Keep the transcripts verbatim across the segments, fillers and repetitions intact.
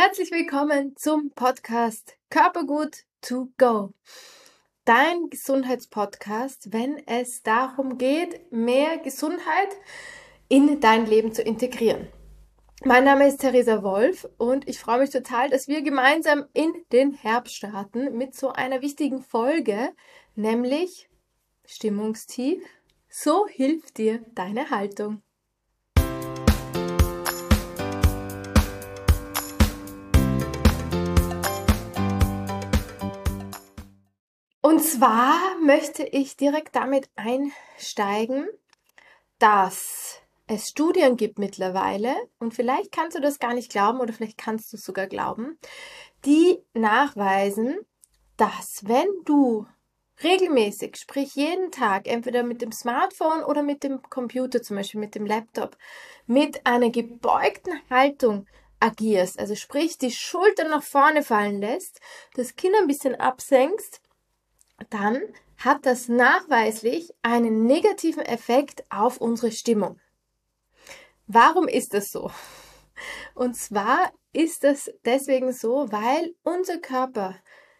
Herzlich willkommen zum Podcast Körpergut to go. Dein Gesundheitspodcast, wenn es darum geht, mehr Gesundheit in dein Leben zu integrieren. Mein Name ist Theresa Wolf und ich freue mich total, dass wir gemeinsam in den Herbst starten mit so einer wichtigen Folge, nämlich Stimmungstief. So hilft dir deine Haltung. Und zwar möchte ich direkt damit einsteigen, dass es Studien gibt mittlerweile, und vielleicht kannst du das gar nicht glauben oder vielleicht kannst du es sogar glauben, die nachweisen, dass wenn du regelmäßig, sprich jeden Tag, entweder mit dem Smartphone oder mit dem Computer, zum Beispiel mit dem Laptop, mit einer gebeugten Haltung agierst, also sprich die Schultern nach vorne fallen lässt, das Kinn ein bisschen absenkst, dann hat das nachweislich einen negativen Effekt auf unsere Stimmung. Warum ist das so? Und zwar ist das deswegen so, weil unser Körper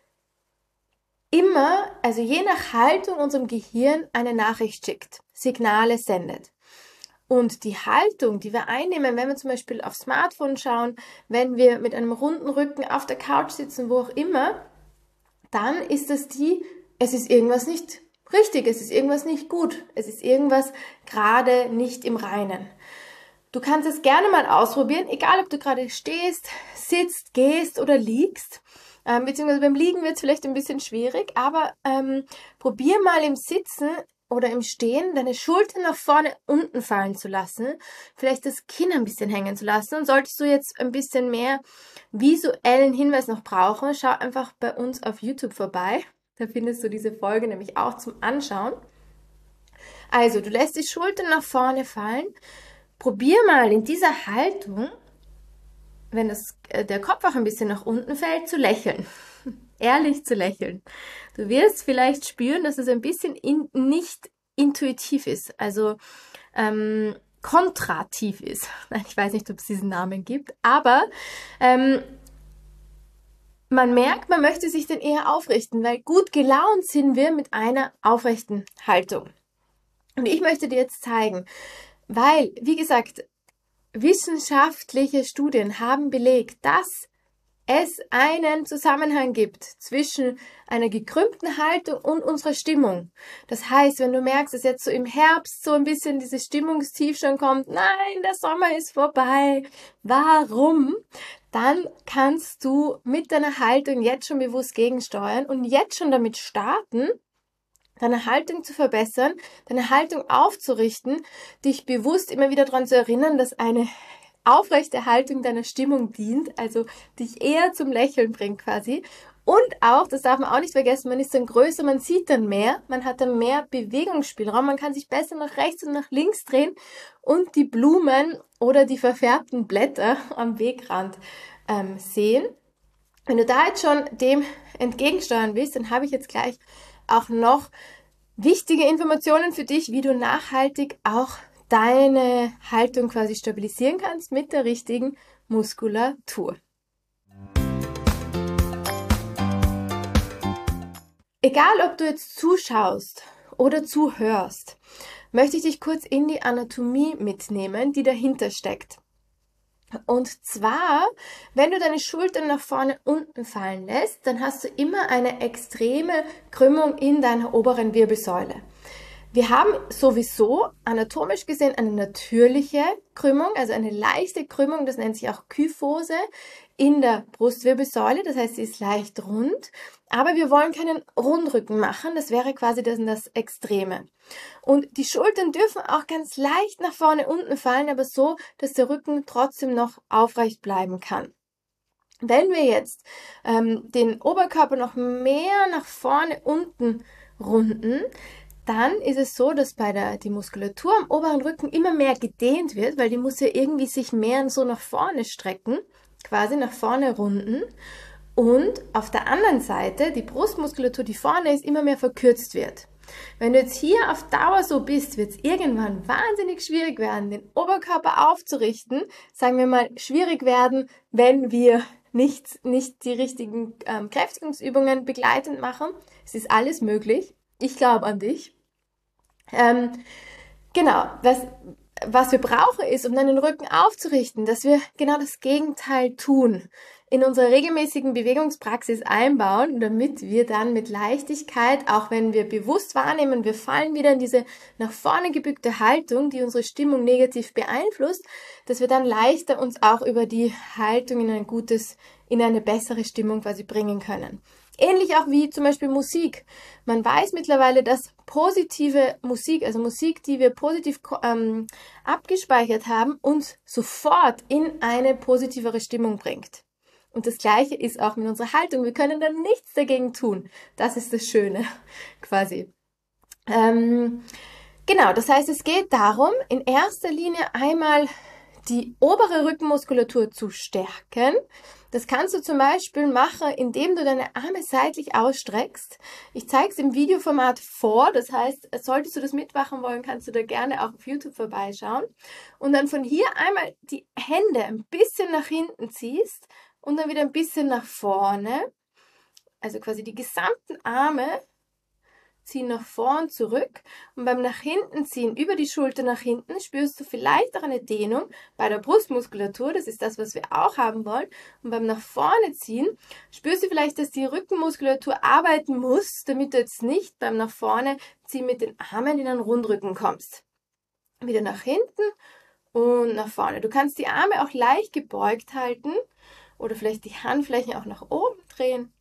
immer, also je nach Haltung unserem Gehirn eine Nachricht schickt, Signale sendet. Und die Haltung, die wir einnehmen, wenn wir zum Beispiel aufs Smartphone schauen, wenn wir mit einem runden Rücken auf der Couch sitzen, wo auch immer, dann ist das die, es ist irgendwas nicht richtig, es ist irgendwas nicht gut, es ist irgendwas gerade nicht im Reinen. Du kannst es gerne mal ausprobieren, egal ob du gerade stehst, sitzt, gehst oder liegst, ähm, beziehungsweise beim Liegen wird es vielleicht ein bisschen schwierig, aber ähm, probier mal im Sitzen oder im Stehen deine Schultern nach vorne unten fallen zu lassen, vielleicht das Kinn ein bisschen hängen zu lassen, und solltest du jetzt ein bisschen mehr visuellen Hinweis noch brauchen, schau einfach bei uns auf YouTube vorbei. Da findest du diese Folge nämlich auch zum Anschauen. Also, du lässt die Schultern nach vorne fallen. Probier mal in dieser Haltung, wenn das, äh, der Kopf auch ein bisschen nach unten fällt, zu lächeln. Ehrlich zu lächeln. Du wirst vielleicht spüren, dass es ein bisschen in, nicht intuitiv ist, also ähm, kontrativ ist. Ich weiß nicht, ob es diesen Namen gibt, aber ähm, man merkt, man möchte sich dann eher aufrichten, weil gut gelaunt sind wir mit einer aufrechten Haltung. Und ich möchte dir jetzt zeigen, weil, wie gesagt, wissenschaftliche Studien haben belegt, dass es einen Zusammenhang gibt zwischen einer gekrümmten Haltung und unserer Stimmung. Das heißt, wenn du merkst, dass jetzt so im Herbst so ein bisschen dieses Stimmungstief schon kommt, nein, der Sommer ist vorbei, warum? Dann kannst du mit deiner Haltung jetzt schon bewusst gegensteuern und jetzt schon damit starten, deine Haltung zu verbessern, deine Haltung aufzurichten, dich bewusst immer wieder daran zu erinnern, dass eine aufrechte Haltung deiner Stimmung dient, also dich eher zum Lächeln bringt quasi. Und auch, das darf man auch nicht vergessen, man ist dann größer, man sieht dann mehr, man hat dann mehr Bewegungsspielraum, man kann sich besser nach rechts und nach links drehen und die Blumen oder die verfärbten Blätter am Wegrand ähm, sehen. Wenn du da jetzt schon dem entgegensteuern willst, dann habe ich jetzt gleich auch noch wichtige Informationen für dich, wie du nachhaltig auch deine Haltung quasi stabilisieren kannst mit der richtigen Muskulatur. Egal, ob du jetzt zuschaust oder zuhörst, möchte ich dich kurz in die Anatomie mitnehmen, die dahinter steckt. Und zwar, wenn du deine Schultern nach vorne unten fallen lässt, dann hast du immer eine extreme Krümmung in deiner oberen Wirbelsäule. Wir haben sowieso anatomisch gesehen eine natürliche Krümmung, also eine leichte Krümmung, das nennt sich auch Kyphose in der Brustwirbelsäule, das heißt, sie ist leicht rund, aber wir wollen keinen Rundrücken machen, das wäre quasi das, das Extreme. Und die Schultern dürfen auch ganz leicht nach vorne unten fallen, aber so, dass der Rücken trotzdem noch aufrecht bleiben kann. Wenn wir jetzt ähm, den Oberkörper noch mehr nach vorne unten runden, dann ist es so, dass bei der die Muskulatur am oberen Rücken immer mehr gedehnt wird, weil die muss ja irgendwie sich mehr so nach vorne strecken, quasi nach vorne runden. Und auf der anderen Seite die Brustmuskulatur, die vorne ist, immer mehr verkürzt wird. Wenn du jetzt hier auf Dauer so bist, wird es irgendwann wahnsinnig schwierig werden, den Oberkörper aufzurichten. Sagen wir mal, schwierig werden, wenn wir nicht, nicht die richtigen ähm, Kräftigungsübungen begleitend machen. Es ist alles möglich. Ich glaube an dich. Ähm, genau, was, was wir brauchen ist, um dann den Rücken aufzurichten, dass wir genau das Gegenteil tun, in unsere regelmäßigen Bewegungspraxis einbauen, damit wir dann mit Leichtigkeit, auch wenn wir bewusst wahrnehmen, wir fallen wieder in diese nach vorne gebückte Haltung, die unsere Stimmung negativ beeinflusst, dass wir dann leichter uns auch über die Haltung in ein gutes, in eine bessere Stimmung quasi bringen können. Ähnlich auch wie zum Beispiel Musik. Man weiß mittlerweile, dass positive Musik, also Musik, die wir positiv ähm, abgespeichert haben, uns sofort in eine positivere Stimmung bringt. Und das Gleiche ist auch mit unserer Haltung. Wir können dann nichts dagegen tun. Das ist das Schöne, quasi. Ähm, genau, das heißt, es geht darum, in erster Linie einmal die obere Rückenmuskulatur zu stärken. Das kannst du zum Beispiel machen, indem du deine Arme seitlich ausstreckst. Ich zeige es im Videoformat vor, das heißt, solltest du das mitmachen wollen, kannst du da gerne auch auf YouTube vorbeischauen. Und dann von hier einmal die Hände ein bisschen nach hinten ziehst und dann wieder ein bisschen nach vorne. Also quasi die gesamten Arme ziehen nach vorn zurück und beim nach hinten ziehen über die Schulter nach hinten spürst du vielleicht auch eine Dehnung bei der Brustmuskulatur, das ist das, was wir auch haben wollen, und beim nach vorne ziehen spürst du vielleicht, dass die Rückenmuskulatur arbeiten muss, damit du jetzt nicht beim nach vorne ziehen mit den Armen in einen Rundrücken kommst. Wieder nach hinten und nach vorne. Du kannst die Arme auch leicht gebeugt halten oder vielleicht die Handflächen auch nach oben drehen.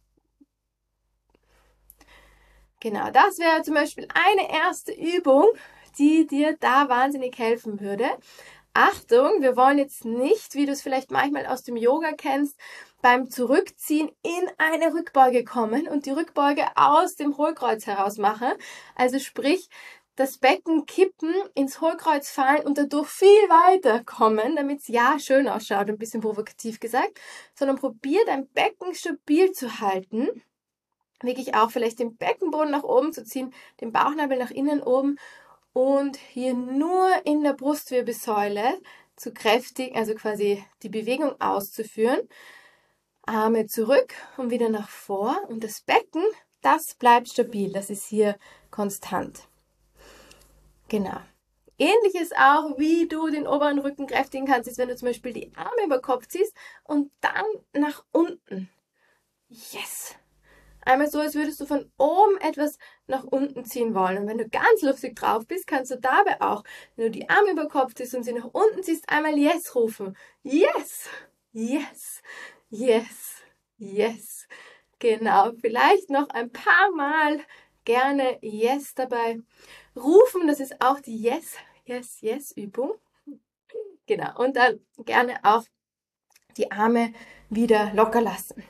Genau, das wäre zum Beispiel eine erste Übung, die dir da wahnsinnig helfen würde. Achtung, wir wollen jetzt nicht, wie du es vielleicht manchmal aus dem Yoga kennst, beim Zurückziehen in eine Rückbeuge kommen und die Rückbeuge aus dem Hohlkreuz heraus machen. Also sprich, das Becken kippen, ins Hohlkreuz fallen und dadurch viel weiter kommen, damit es ja schön ausschaut, ein bisschen provokativ gesagt, sondern probier dein Becken stabil zu halten. Wirklich auch vielleicht den Beckenboden nach oben zu ziehen, den Bauchnabel nach innen oben und hier nur in der Brustwirbelsäule zu kräftigen, also quasi die Bewegung auszuführen. Arme zurück und wieder nach vor und das Becken, das bleibt stabil, das ist hier konstant. Genau. Ähnliches auch, wie du den oberen Rücken kräftigen kannst, ist, wenn du zum Beispiel die Arme über Kopf ziehst und dann nach unten. Yes! Einmal so, als würdest du von oben etwas nach unten ziehen wollen. Und wenn du ganz lustig drauf bist, kannst du dabei auch, wenn du die Arme über Kopf ziehst und sie nach unten ziehst, einmal Yes rufen. Yes! Yes! Yes! Yes! Genau, vielleicht noch ein paar Mal gerne Yes dabei rufen. Das ist auch die Yes, Yes, Yes Übung. Genau, und dann gerne auch die Arme wieder locker lassen.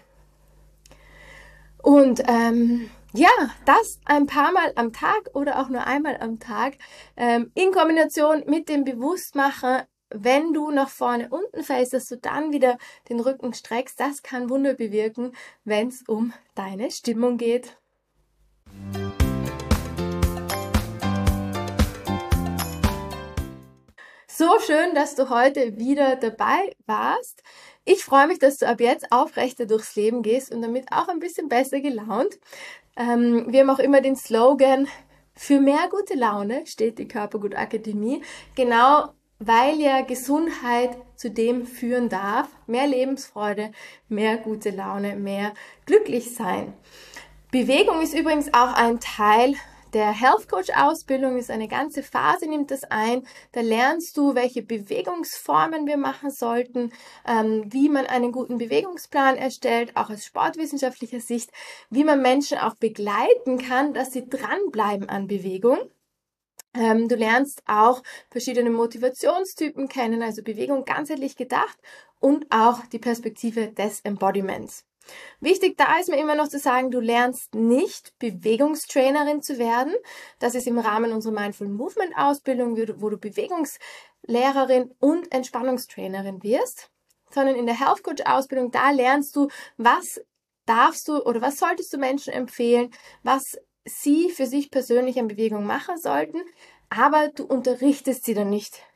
Und ähm, ja, das ein paar Mal am Tag oder auch nur einmal am Tag ähm, in Kombination mit dem Bewusstmachen, wenn du nach vorne unten fällst, dass du dann wieder den Rücken streckst. Das kann Wunder bewirken, wenn es um deine Stimmung geht. So schön, dass du heute wieder dabei warst. Ich freue mich, dass du ab jetzt aufrechter durchs Leben gehst und damit auch ein bisschen besser gelaunt. Ähm, wir haben auch immer den Slogan, für mehr gute Laune steht die Körpergut-Akademie, genau weil ja Gesundheit zu dem führen darf. Mehr Lebensfreude, mehr gute Laune, mehr glücklich sein. Bewegung ist übrigens auch ein Teil der Health Coach Ausbildung, ist eine ganze Phase, nimmt das ein. Da lernst du, welche Bewegungsformen wir machen sollten, ähm, wie man einen guten Bewegungsplan erstellt, auch aus sportwissenschaftlicher Sicht, wie man Menschen auch begleiten kann, dass sie dranbleiben an Bewegung. Ähm, du lernst auch verschiedene Motivationstypen kennen, also Bewegung ganzheitlich gedacht und auch die Perspektive des Embodiments. Wichtig da ist mir immer noch zu sagen, du lernst nicht Bewegungstrainerin zu werden. Das ist im Rahmen unserer Mindful Movement Ausbildung, wo du Bewegungslehrerin und Entspannungstrainerin wirst, sondern in der Health Coach Ausbildung, da lernst du, was darfst du oder was solltest du Menschen empfehlen, was sie für sich persönlich an Bewegung machen sollten, aber du unterrichtest sie dann nicht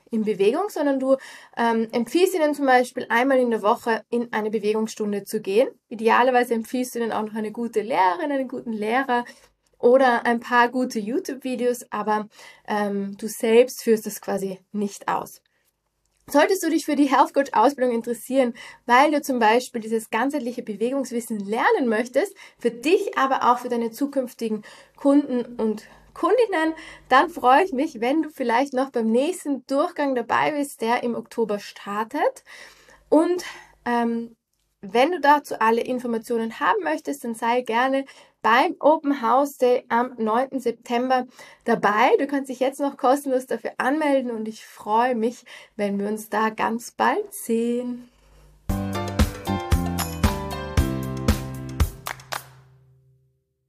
in Bewegung, sondern du ähm, empfiehlst ihnen zum Beispiel einmal in der Woche in eine Bewegungsstunde zu gehen. Idealerweise empfiehlst du ihnen auch noch eine gute Lehrerin, einen guten Lehrer oder ein paar gute YouTube-Videos, aber ähm, du selbst führst das quasi nicht aus. Solltest du dich für die Health Coach Ausbildung interessieren, weil du zum Beispiel dieses ganzheitliche Bewegungswissen lernen möchtest, für dich, aber auch für deine zukünftigen Kunden und Kundinnen, dann freue ich mich, wenn du vielleicht noch beim nächsten Durchgang dabei bist, der im Oktober startet. Und ähm, wenn du dazu alle Informationen haben möchtest, dann sei gerne beim Open House Day am neunten September dabei. Du kannst dich jetzt noch kostenlos dafür anmelden und ich freue mich, wenn wir uns da ganz bald sehen.